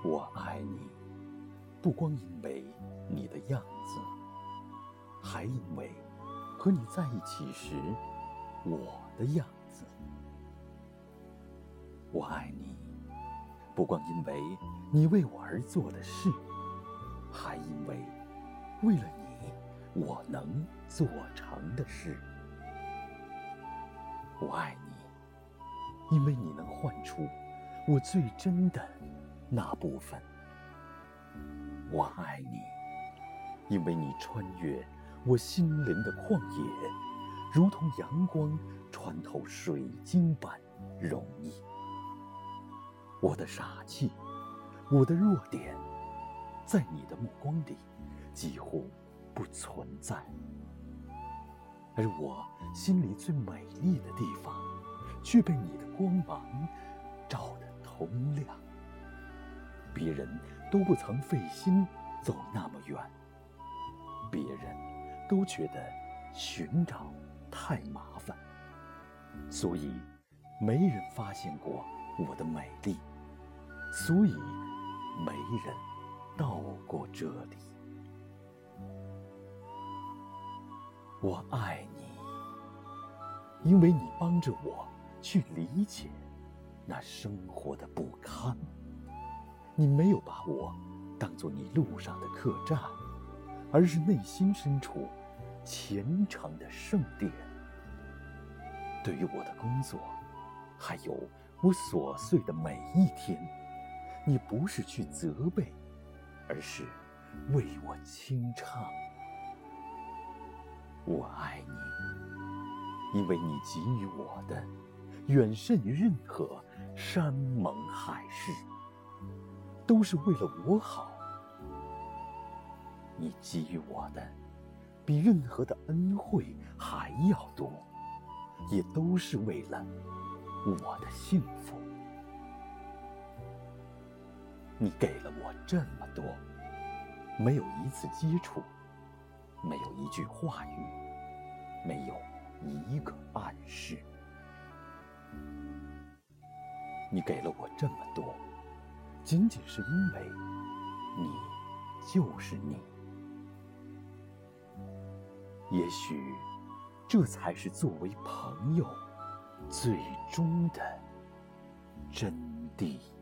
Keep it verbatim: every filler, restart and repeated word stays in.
我爱你，不光因为你的样子，还因为和你在一起时我的样子。我爱你，不光因为你为我而做的事，还因为为了你我能做成的事。我爱你，因为你能唤出我最真的那部分。我爱你，因为你穿越我心灵的旷野，如同阳光穿透水晶般容易。我的傻气，我的弱点，在你的目光里几乎不存在，而我心里最美丽的地方，却被你的光芒照得通亮。别人都不曾费心走那么远，别人都觉得寻找太麻烦，所以没人发现过我的美丽，所以没人到过这里。我爱你，因为你帮着我去理解那生活的不堪。你没有把我当作你路上的客栈，而是内心深处虔诚的圣殿。对于我的工作，还有我琐碎的每一天，你不是去责备，而是为我清唱。我爱你，因为你给予我的远甚于任何山盟海誓，都是为了我好。你给予我的比任何的恩惠还要多，也都是为了我的幸福。你给了我这么多，没有一次接触，没有一句话语，没有一个暗示。你给了我这么多，仅仅是因为你就是你。也许这才是作为朋友最终的真谛。